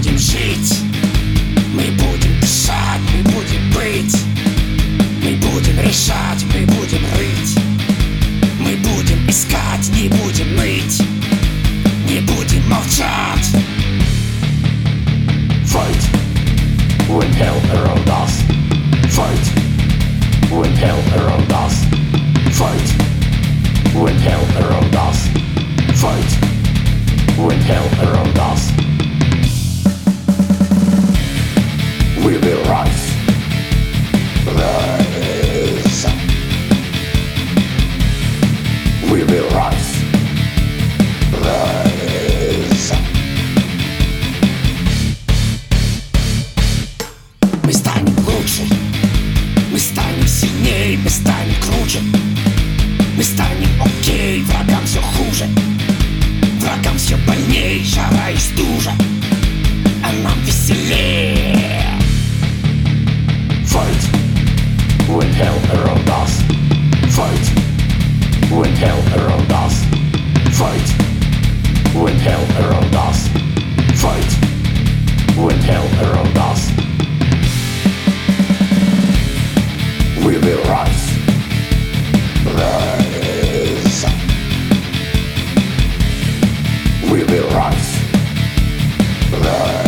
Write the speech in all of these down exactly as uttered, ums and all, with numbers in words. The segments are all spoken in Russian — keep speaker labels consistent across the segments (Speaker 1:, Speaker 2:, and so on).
Speaker 1: будем жить, мы будем дышать, мы будем быть, мы будем решать, мы будем рыть, мы будем искать, не будем ныть, не будем молчать.
Speaker 2: Fight when hell around us. Fight when hell around us. Fight when hell around us. Fight when hell around us. We will rise. Rise. We will rise. Rise.
Speaker 1: Мы станем лучше, мы станем сильнее, мы станем круче, мы станем окей, врагам все хуже, врагам все больней, жара и стужа, а нам веселее.
Speaker 2: Fight when hell around us. Fight when hell around us. Fight when hell around us. Fight when hell around us. We will rise. Rise. We will rise. Rise.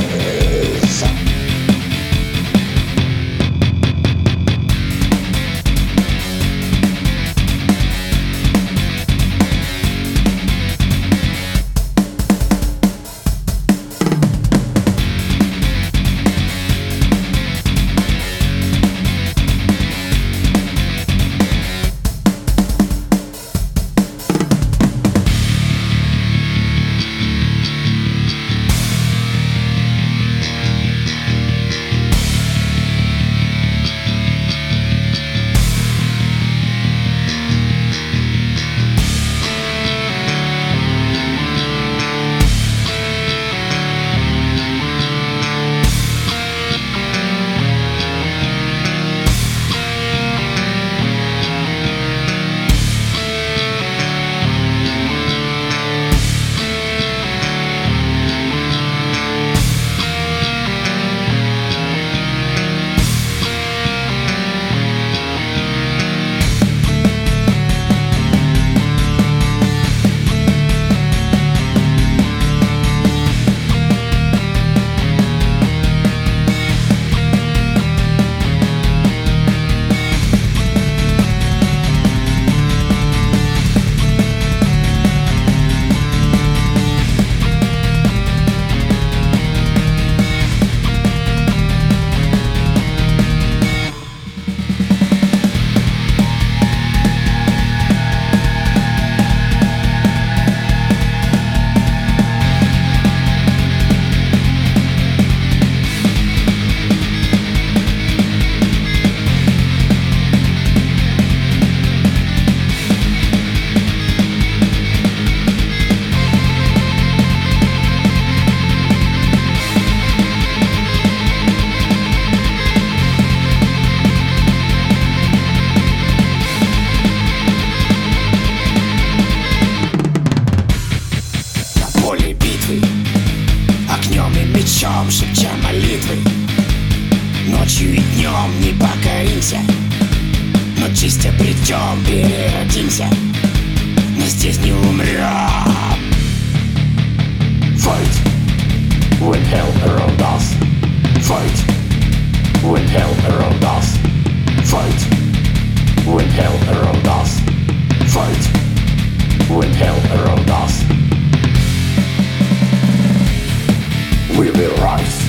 Speaker 1: Мечом шепча молитвы, ночью и днем не покоримся, но чистя придем, переродимся, но здесь не умрем.
Speaker 2: Fight when hell around us. Fight when hell around us. Fight when hell around us. Fight when hell around us. We will rise.